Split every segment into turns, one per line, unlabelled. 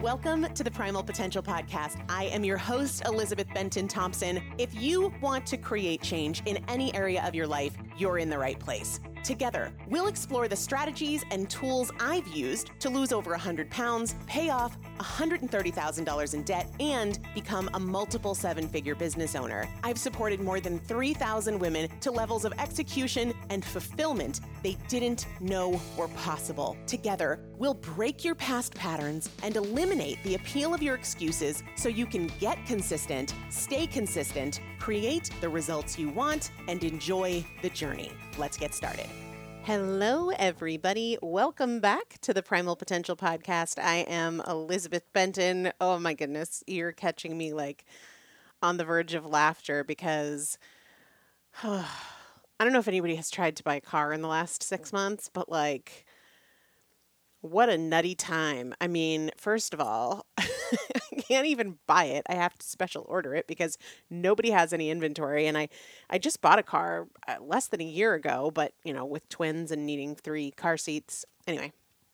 Welcome to the Primal Potential Podcast. I am your host, Elizabeth Benton Thompson. If you want to create change in any area of your life, you're in the right place. Together, we'll explore the strategies and tools I've used to lose over 100 pounds, pay off $130,000 in debt, and become a multiple seven-figure business owner. I've supported more than 3,000 women to levels of execution and fulfillment they didn't know were possible. Together, we'll break your past patterns and eliminate the appeal of your excuses so you can get consistent, stay consistent, create the results you want, and enjoy the journey. Let's get started. Hello, everybody. Welcome back to the Primal Potential Podcast. I am Elizabeth Benton. Oh my goodness, you're catching me like on the verge of laughter because I don't know if anybody has tried to buy a car in the last 6 months, but like, what a nutty time. I mean, first of all, I can't even buy it. I have to special order it because nobody has any inventory. And I just bought a car less than a year ago, but, with twins and needing 3 car seats. Anyway,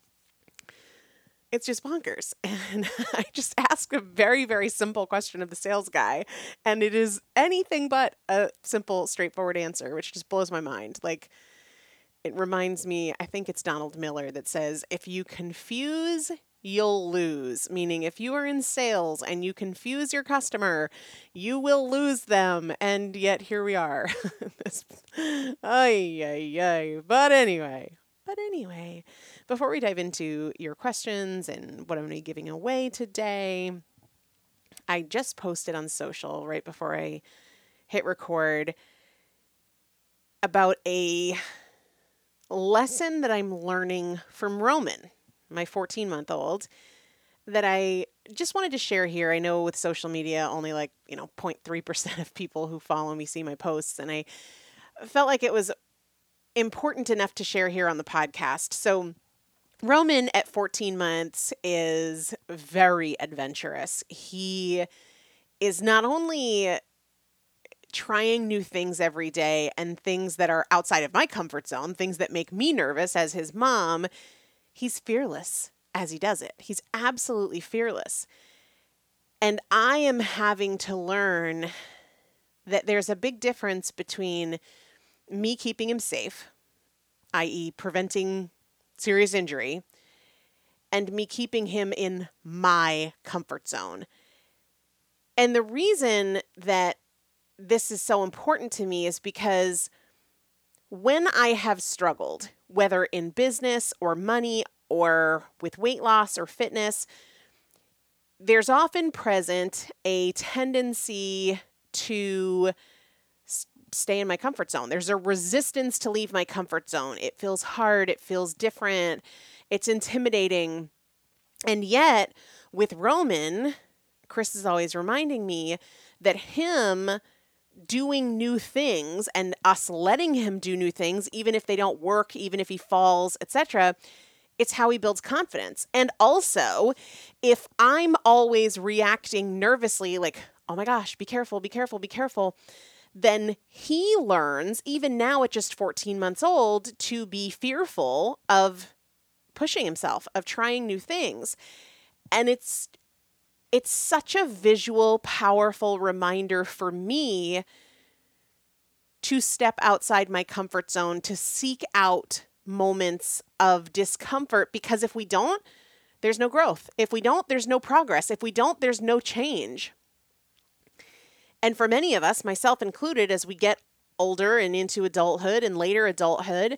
it's just bonkers. And I just asked a very, very simple question of the sales guy. And it is anything but a simple, straightforward answer, which just blows my mind. Like, it reminds me, I think it's Donald Miller that says, if you confuse, you'll lose. Meaning if you are in sales and you confuse your customer, you will lose them. And yet here we are. But anyway, before we dive into your questions and what I'm going to be giving away today, I just posted on social right before I hit record about a lesson that I'm learning from Roman, my 14-month-old, that I just wanted to share here. I know with social media, only 0.3% of people who follow me see my posts, and I felt like it was important enough to share here on the podcast. So Roman at 14 months is very adventurous. He is not only trying new things every day and things that are outside of my comfort zone, things that make me nervous as his mom, he's fearless as he does it. He's absolutely fearless. And I am having to learn that there's a big difference between me keeping him safe, i.e. preventing serious injury, and me keeping him in my comfort zone. And the reason that this is so important to me is because when I have struggled, whether in business or money or with weight loss or fitness, there's often present a tendency to stay in my comfort zone. There's a resistance to leave my comfort zone. It feels hard. It feels different. It's intimidating. And yet with Roman, Chris is always reminding me that him doing new things and us letting him do new things, even if they don't work, even if he falls, etc., it's how he builds confidence. And also, if I'm always reacting nervously, like, oh my gosh, be careful, be careful, be careful, then he learns, even now at just 14 months old, to be fearful of pushing himself, of trying new things. And it's such a visual, powerful reminder for me to step outside my comfort zone, to seek out moments of discomfort, because if we don't, there's no growth. If we don't, there's no progress. If we don't, there's no change. And for many of us, myself included, as we get older and into adulthood and later adulthood,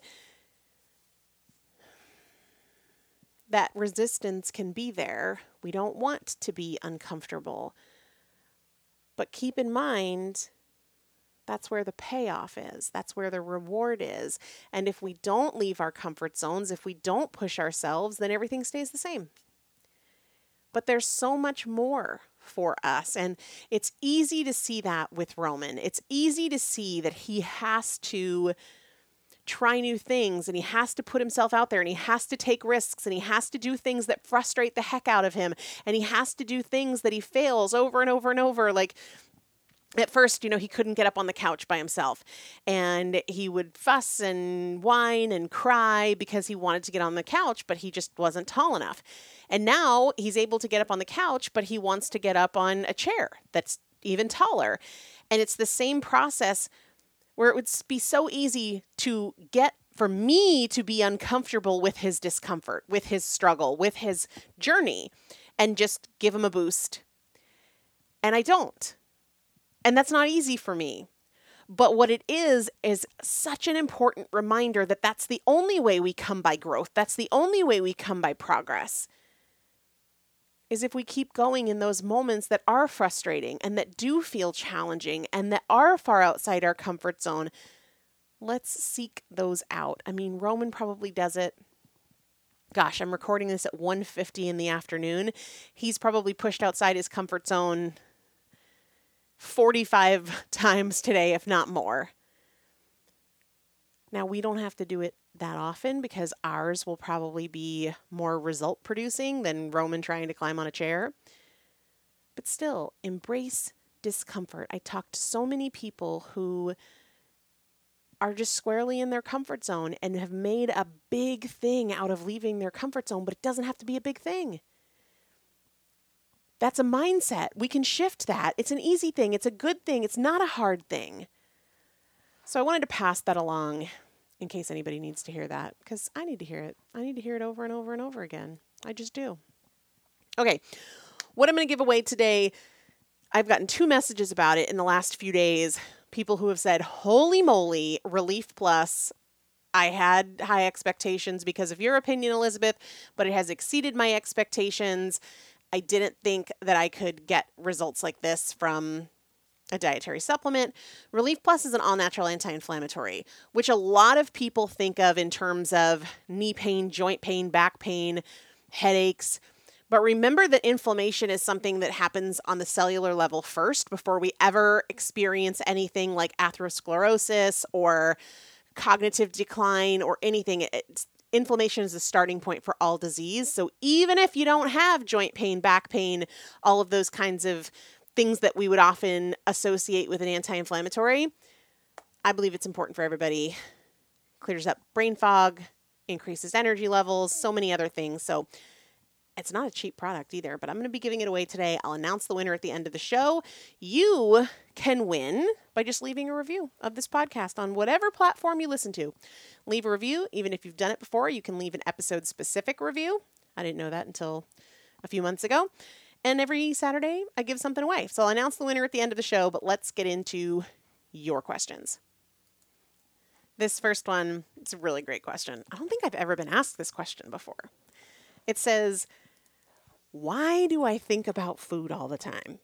that resistance can be there. We don't want to be uncomfortable. But keep in mind, that's where the payoff is. That's where the reward is. And if we don't leave our comfort zones, if we don't push ourselves, then everything stays the same. But there's so much more for us. And it's easy to see that with Roman. It's easy to see that he has to try new things and he has to put himself out there and he has to take risks and he has to do things that frustrate the heck out of him and he has to do things that he fails over and over and over. Like, At first, he couldn't get up on the couch by himself, and he would fuss and whine and cry because he wanted to get on the couch, but he just wasn't tall enough. And now he's able to get up on the couch, but he wants to get up on a chair that's even taller. And it's the same process where it would be so easy for me to be uncomfortable with his discomfort, with his struggle, with his journey, and just give him a boost. And I don't. And that's not easy for me. But what it is such an important reminder that that's the only way we come by growth. That's the only way we come by progress. Is if we keep going in those moments that are frustrating and that do feel challenging and that are far outside our comfort zone. Let's seek those out. I mean, Roman probably does it. Gosh, I'm recording this at 1:50 in the afternoon. He's probably pushed outside his comfort zone 45 times today, if not more. Now, we don't have to do it that often because ours will probably be more result producing than Roman trying to climb on a chair. But still, embrace discomfort. I talked to so many people who are just squarely in their comfort zone and have made a big thing out of leaving their comfort zone, but it doesn't have to be a big thing. That's a mindset. We can shift that. It's an easy thing. It's a good thing. It's not a hard thing. So I wanted to pass that along in case anybody needs to hear that, because I need to hear it. I need to hear it over and over and over again. I just do. Okay, what I'm going to give away today, I've gotten 2 messages about it in the last few days. People who have said, holy moly, Relief Plus. I had high expectations because of your opinion, Elizabeth, but it has exceeded my expectations. I didn't think that I could get results like this from a dietary supplement. Relief Plus is an all-natural anti-inflammatory, which a lot of people think of in terms of knee pain, joint pain, back pain, headaches. But remember that inflammation is something that happens on the cellular level first before we ever experience anything like atherosclerosis or cognitive decline or anything. Inflammation is the starting point for all disease. So even if you don't have joint pain, back pain, all of those kinds of things that we would often associate with an anti-inflammatory, I believe it's important for everybody. Clears up brain fog, increases energy levels, so many other things. So it's not a cheap product either, but I'm going to be giving it away today. I'll announce the winner at the end of the show. You can win by just leaving a review of this podcast on whatever platform you listen to. Leave a review. Even if you've done it before, you can leave an episode-specific review. I didn't know that until a few months ago. And every Saturday, I give something away. So I'll announce the winner at the end of the show, but let's get into your questions. This first one, it's a really great question. I don't think I've ever been asked this question before. It says, why do I think about food all the time?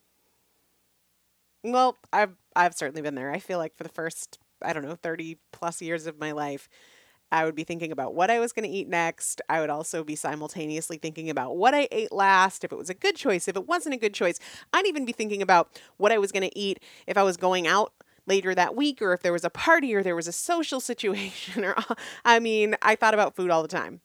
Well, I've certainly been there. I feel like for the first, 30 plus years of my life, I would be thinking about what I was going to eat next. I would also be simultaneously thinking about what I ate last, if it was a good choice, if it wasn't a good choice. I'd even be thinking about what I was going to eat if I was going out later that week, or if there was a party, or there was a social situation, I thought about food all the time.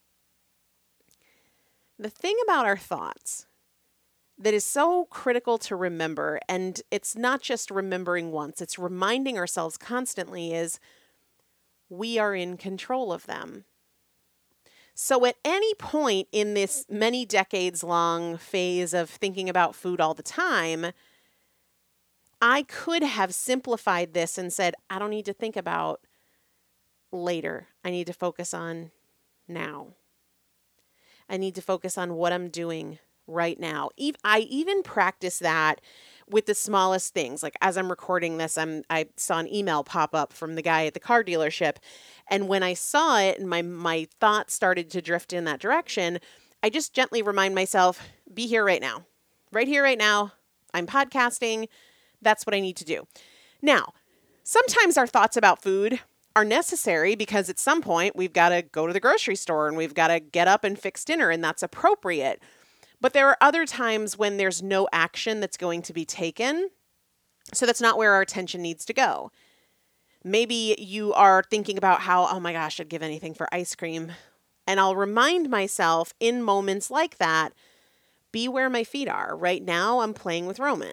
The thing about our thoughts that is so critical to remember, and it's not just remembering once, it's reminding ourselves constantly, is we are in control of them. So at any point in this many decades long phase of thinking about food all the time, I could have simplified this and said, I don't need to think about later. I need to focus on now. I need to focus on what I'm doing right now. I even practice that with the smallest things. Like as I'm recording this, I saw an email pop up from the guy at the car dealership. And when I saw it and my thoughts started to drift in that direction, I just gently remind myself, be here right now. Right here, right now. I'm podcasting. That's what I need to do. Now, sometimes our thoughts about food are necessary because at some point we've got to go to the grocery store and we've got to get up and fix dinner, and that's appropriate. But there are other times when there's no action that's going to be taken. So that's not where our attention needs to go. Maybe you are thinking about how, oh my gosh, I'd give anything for ice cream. And I'll remind myself in moments like that, be where my feet are. Right now, I'm playing with Roman.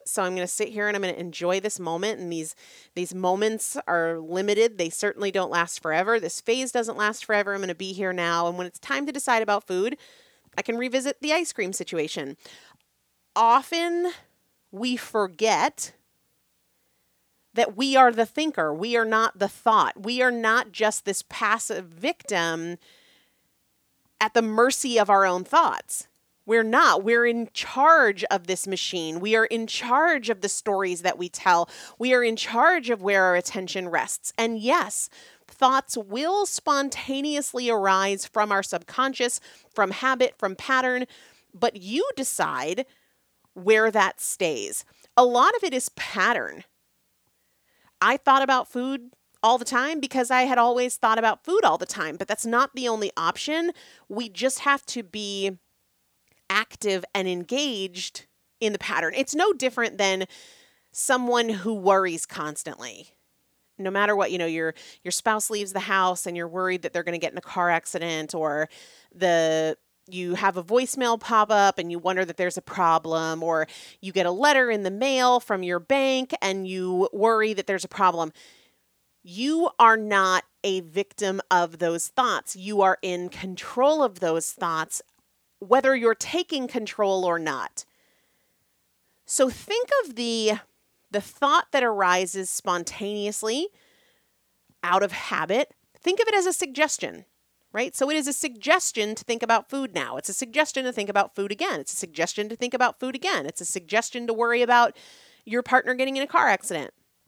So I'm going to sit here and I'm going to enjoy this moment. And these moments are limited. They certainly don't last forever. This phase doesn't last forever. I'm going to be here now. And when it's time to decide about food, I can revisit the ice cream situation. Often we forget that we are the thinker. We are not the thought. We are not just this passive victim at the mercy of our own thoughts. We're not. We're in charge of this machine. We are in charge of the stories that we tell. We are in charge of where our attention rests. And yes, thoughts will spontaneously arise from our subconscious, from habit, from pattern, but you decide where that stays. A lot of it is pattern. I thought about food all the time because I had always thought about food all the time, but that's not the only option. We just have to be active and engaged in the pattern. It's no different than someone who worries constantly. No matter what, your spouse leaves the house and you're worried that they're going to get in a car accident, or you have a voicemail pop up and you wonder that there's a problem, or you get a letter in the mail from your bank and you worry that there's a problem. You are not a victim of those thoughts. You are in control of those thoughts, whether you're taking control or not. So think of the thought that arises spontaneously out of habit. Think of it as a suggestion, right? So it is a suggestion to think about food now. It's a suggestion to think about food again. It's a suggestion to think about food again. It's a suggestion to worry about your partner getting in a car accident.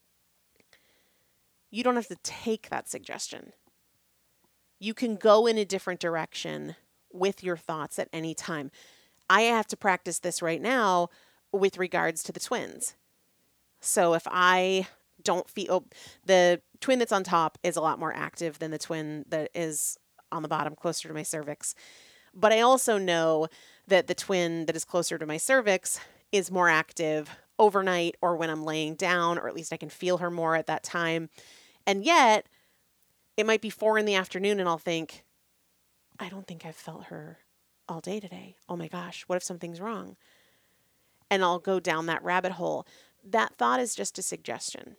You don't have to take that suggestion. You can go in a different direction with your thoughts at any time. I have to practice this right now with regards to the twins. So if I don't feel, the twin that's on top is a lot more active than the twin that is on the bottom, closer to my cervix. But I also know that the twin that is closer to my cervix is more active overnight or when I'm laying down, or at least I can feel her more at that time. And yet it might be 4 p.m. and I'll think, I don't think I've felt her all day today. Oh my gosh, what if something's wrong? And I'll go down that rabbit hole. That thought is just a suggestion.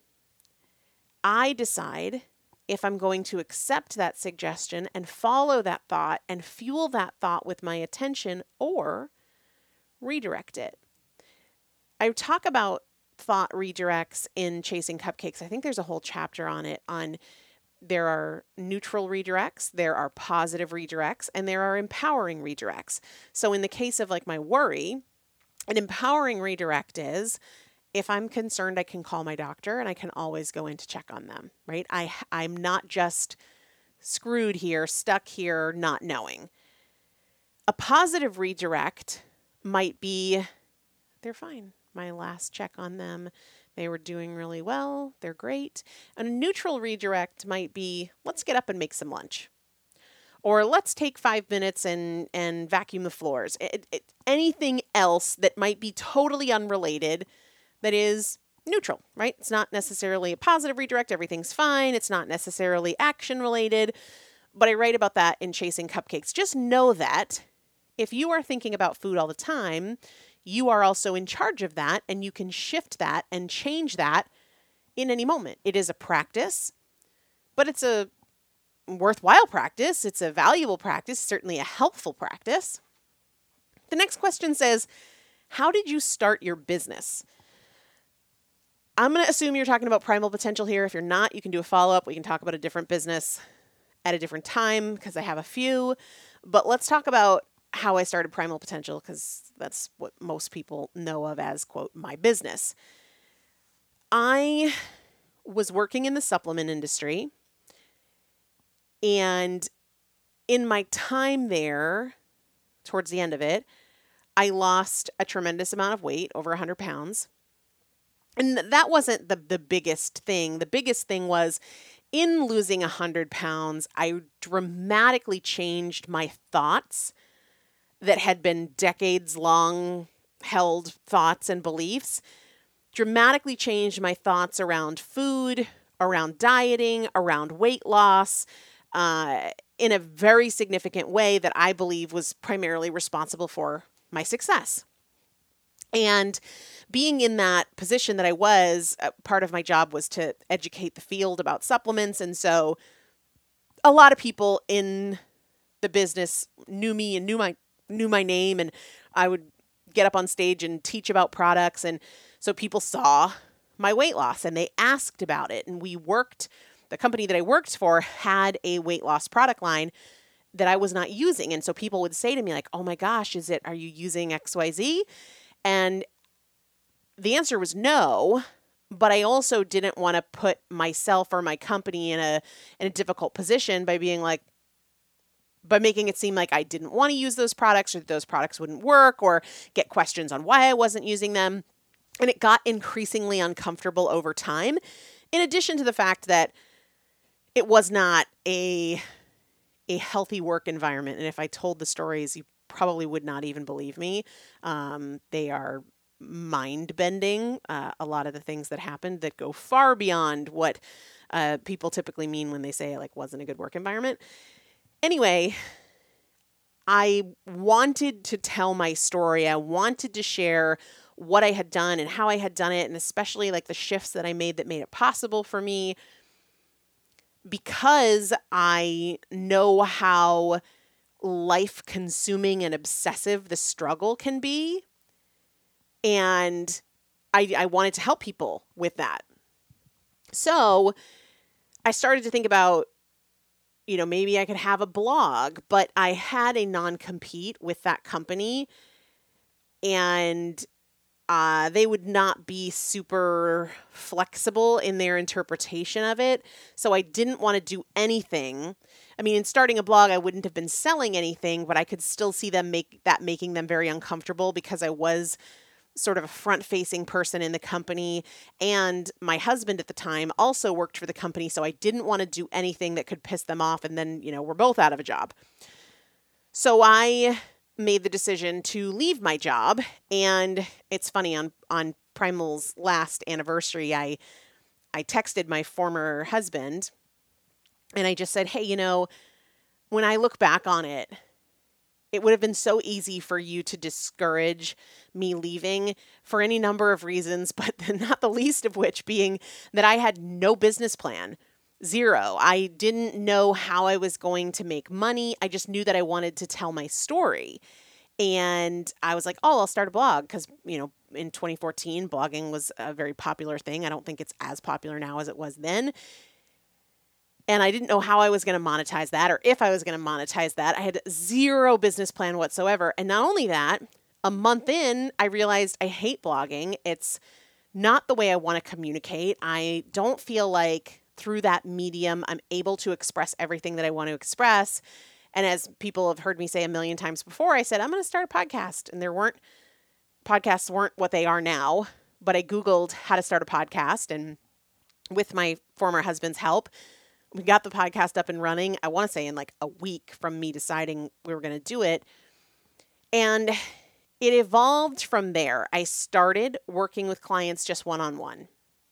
I decide if I'm going to accept that suggestion and follow that thought and fuel that thought with my attention, or redirect it. I talk about thought redirects in Chasing Cupcakes. I think there's a whole chapter on it, there are neutral redirects, there are positive redirects, and there are empowering redirects. So in the case of my worry, an empowering redirect is, if I'm concerned, I can call my doctor and I can always go in to check on them, right? I'm not just screwed here, stuck here, not knowing. A positive redirect might be, they're fine. My last check on them, they were doing really well. They're great. And a neutral redirect might be, let's get up and make some lunch. Or let's take 5 minutes and vacuum the floors. Anything else that might be totally unrelated that is neutral, right? It's not necessarily a positive redirect. Everything's fine. It's not necessarily action related. But I write about that in Chasing Cupcakes. Just know that if you are thinking about food all the time, you are also in charge of that, and you can shift that and change that in any moment. It is a practice, but it's a worthwhile practice. It's a valuable practice, certainly a helpful practice. The next question says, how did you start your business? I'm going to assume you're talking about Primal Potential here. If you're not, you can do a follow-up. We can talk about a different business at a different time because I have a few. But let's talk about how I started Primal Potential, because that's what most people know of as, quote, my business. I was working in the supplement industry, and in my time there, towards the end of it, I lost a tremendous amount of weight, over 100 pounds. And that wasn't the biggest thing. The biggest thing was, in losing 100 pounds, I dramatically changed my thoughts that had been decades-long held thoughts and beliefs, dramatically changed my thoughts around food, around dieting, around weight loss, in a very significant way that I believe was primarily responsible for my success. And being in that position that I was, part of my job was to educate the field about supplements. And so a lot of people in the business knew me and knew my name, and I would get up on stage and teach about products. And so people saw my weight loss and they asked about it. And the company that I worked for had a weight loss product line that I was not using. And so people would say to me like, "Oh my gosh, are you using XYZ?" And the answer was no, but I also didn't want to put myself or my company in a difficult position by making it seem like I didn't want to use those products or that those products wouldn't work, or get questions on why I wasn't using them. And it got increasingly uncomfortable over time, in addition to the fact that it was not a healthy work environment. And if I told the stories, you probably would not even believe me. They are mind bending. A lot of the things that happened that go far beyond what people typically mean when they say like wasn't a good work environment. Anyway, I wanted to tell my story. I wanted to share what I had done and how I had done it, and especially like the shifts that I made that made it possible for me, because I know how life consuming and obsessive the struggle can be. And I wanted to help people with that. So I started to think about, maybe I could have a blog, but I had a non-compete with that company, and they would not be super flexible in their interpretation of it. So I didn't want to do anything. I mean, in starting a blog, I wouldn't have been selling anything, but I could still see them making them very uncomfortable, because I was sort of a front-facing person in the company. And my husband at the time also worked for the company, so I didn't want to do anything that could piss them off, and then, we're both out of a job. So I made the decision to leave my job. And it's funny, on Primal's last anniversary, I texted my former husband and I just said, "Hey, when I look back on it, it would have been so easy for you to discourage me leaving for any number of reasons, but not the least of which being that I had no business plan. Zero. I didn't know how I was going to make money. I just knew that I wanted to tell my story. And I was like, oh, I'll start a blog, because, in 2014, blogging was a very popular thing. I don't think it's as popular now as it was then. And I didn't know how I was going to monetize that, or if I was going to monetize that. I had zero business plan whatsoever. And not only that, a month in, I realized I hate blogging. It's not the way I want to communicate. I don't feel like through that medium, I'm able to express everything that I want to express. And as people have heard me say a million times before, I said, I'm going to start a podcast. And podcasts weren't what they are now, but I Googled how to start a podcast. And with my former husband's help, we got the podcast up and running, I want to say in like a week from me deciding we were going to do it. And it evolved from there. I started working with clients just one-on-one,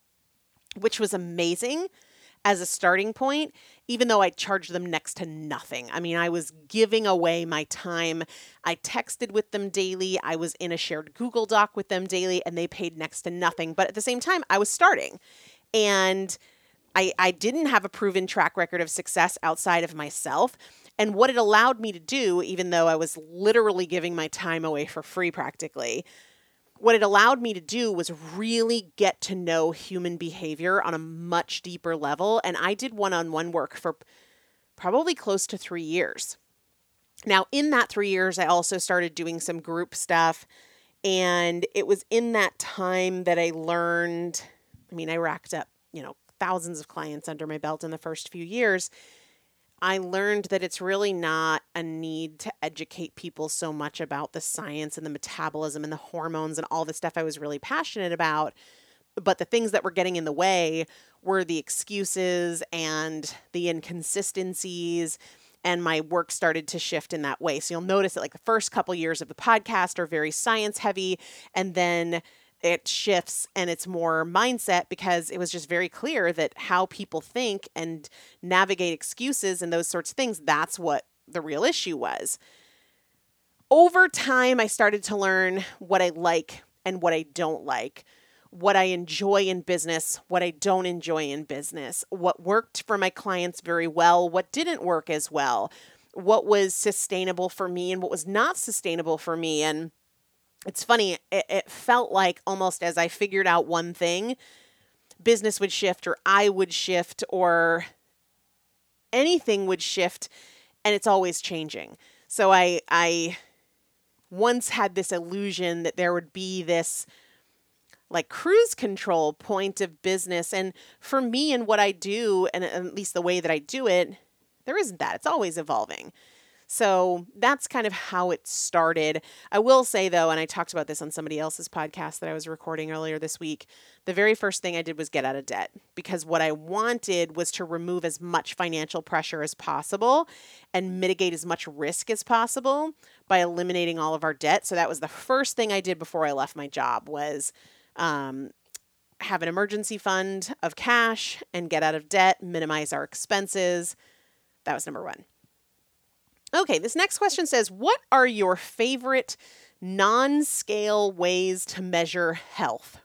which was amazing as a starting point, even though I charged them next to nothing. I mean, I was giving away my time. I texted with them daily. I was in a shared Google Doc with them daily, and they paid next to nothing. But at the same time, I was starting. And I didn't have a proven track record of success outside of myself. And what it allowed me to do, even though I was literally giving my time away for free practically, what it allowed me to do was really get to know human behavior on a much deeper level. And I did one-on-one work for probably close to 3 years. Now, in that 3 years, I also started doing some group stuff. And it was in that time that I learned, I racked up, thousands of clients under my belt in the first few years. I learned that it's really not a need to educate people so much about the science and the metabolism and the hormones and all the stuff I was really passionate about. But the things that were getting in the way were the excuses and the inconsistencies. And my work started to shift in that way. So you'll notice that like the first couple years of the podcast are very science heavy, and then it shifts and it's more mindset, because it was just very clear that how people think and navigate excuses and those sorts of things, that's what the real issue was. Over time, I started to learn what I like and what I don't like, what I enjoy in business, what I don't enjoy in business, what worked for my clients very well, what didn't work as well, what was sustainable for me and what was not sustainable for me. And it's funny, it felt like almost as I figured out one thing, business would shift or I would shift or anything would shift, and it's always changing. So I once had this illusion that there would be this like cruise control point of business. And for me and what I do, and at least the way that I do it, there isn't that. It's always evolving. So that's kind of how it started. I will say though, and I talked about this on somebody else's podcast that I was recording earlier this week, the very first thing I did was get out of debt, because what I wanted was to remove as much financial pressure as possible and mitigate as much risk as possible by eliminating all of our debt. So that was the first thing I did before I left my job, was have an emergency fund of cash and get out of debt, minimize our expenses. That was number one. Okay, this next question says, what are your favorite non-scale ways to measure health?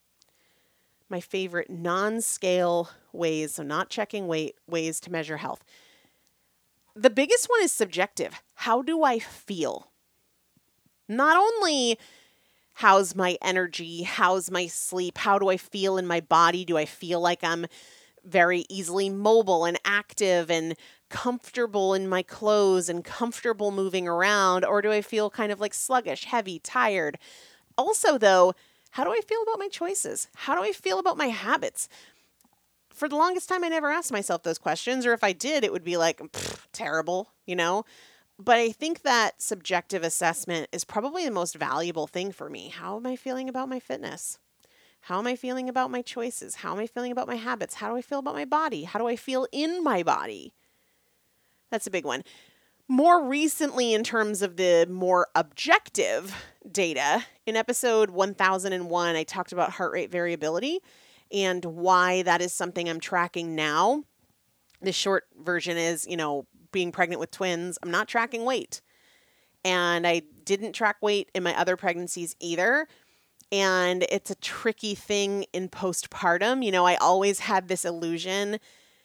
My favorite non-scale ways, so not checking weight, ways to measure health. The biggest one is subjective. How do I feel? Not only how's my energy, how's my sleep, how do I feel in my body? Do I feel like I'm very easily mobile and active and comfortable in my clothes and comfortable moving around? Or do I feel kind of like sluggish, heavy, tired? Also, though, how do I feel about my choices? How do I feel about my habits? For the longest time, I never asked myself those questions, or if I did, it would be like, terrible, you know? But I think that subjective assessment is probably the most valuable thing for me. How am I feeling about my fitness? How am I feeling about my choices? How am I feeling about my habits? How do I feel about my body? How do I feel in my body? That's a big one. More recently, in terms of the more objective data, in episode 1001, I talked about heart rate variability and why that is something I'm tracking now. The short version is, being pregnant with twins, I'm not tracking weight. And I didn't track weight in my other pregnancies either. And it's a tricky thing in postpartum. I always had this illusion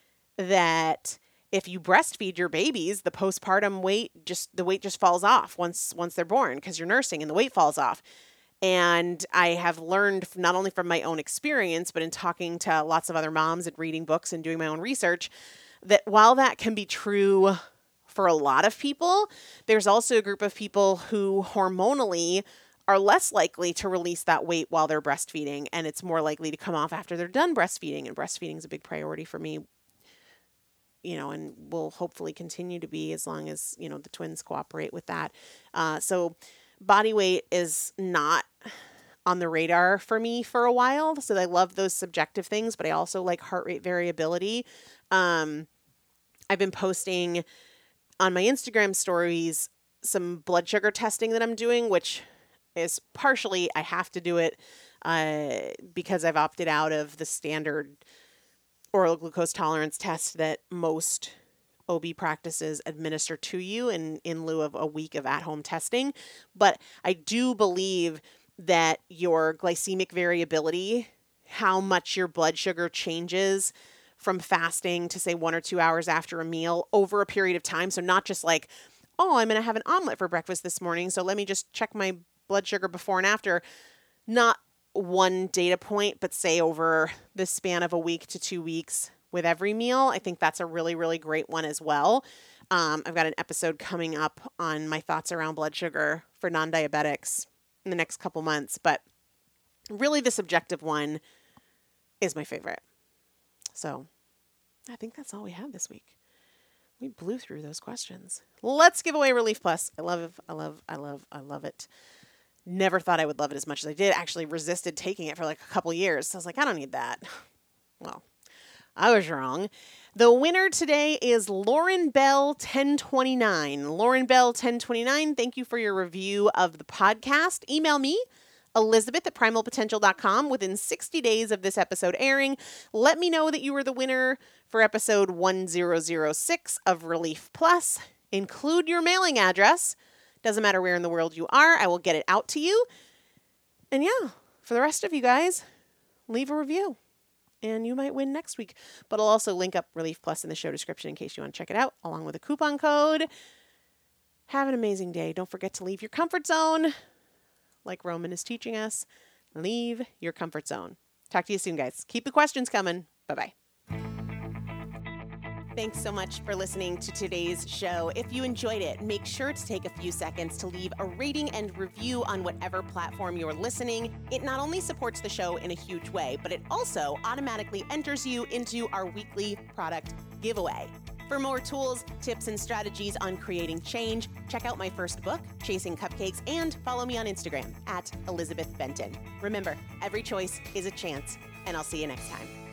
that if you breastfeed your babies, the postpartum weight just falls off once they're born, because you're nursing and the weight falls off. And I have learned not only from my own experience, but in talking to lots of other moms and reading books and doing my own research, that while that can be true for a lot of people, there's also a group of people who hormonally are less likely to release that weight while they're breastfeeding, and it's more likely to come off after they're done breastfeeding. And breastfeeding is a big priority for me, and will hopefully continue to be as long as, the twins cooperate with that. So body weight is not on the radar for me for a while. So I love those subjective things, but I also like heart rate variability. I've been posting on my Instagram stories some blood sugar testing that I'm doing, which is partially I have to do it because I've opted out of the standard oral glucose tolerance test that most OB practices administer to you in lieu of a week of at-home testing. But I do believe that your glycemic variability, how much your blood sugar changes from fasting to say 1 or 2 hours after a meal over a period of time. So not just like, oh, I'm going to have an omelet for breakfast this morning, so let me just check my blood sugar before and after. Not one data point, but say over the span of a week to 2 weeks with every meal. I think that's a really, really great one as well. I've got an episode coming up on my thoughts around blood sugar for non-diabetics in the next couple months, but really the subjective one is my favorite. So I think that's all we have this week. We blew through those questions. Let's give away Relief Plus. I love it. Never thought I would love it as much as I did. Actually resisted taking it for like a couple years. So I was like, I don't need that. Well, I was wrong. The winner today is Lauren Bell 1029. Lauren Bell 1029, thank you for your review of the podcast. Email me, Elizabeth@primalpotential.com, within 60 days of this episode airing. Let me know that you were the winner for episode 1006 of Relief Plus. Include your mailing address. Doesn't matter where in the world you are, I will get it out to you. And yeah, for the rest of you guys, leave a review and you might win next week. But I'll also link up Relief Plus in the show description in case you want to check it out, along with a coupon code. Have an amazing day. Don't forget to leave your comfort zone. Like Roman is teaching us, leave your comfort zone. Talk to you soon, guys. Keep the questions coming. Bye-bye. Thanks so much for listening to today's show. If you enjoyed it, make sure to take a few seconds to leave a rating and review on whatever platform you're listening. It not only supports the show in a huge way, but it also automatically enters you into our weekly product giveaway. For more tools, tips, and strategies on creating change, check out my first book, Chasing Cupcakes, and follow me on Instagram @ElizabethBenton. Remember, every choice is a chance, and I'll see you next time.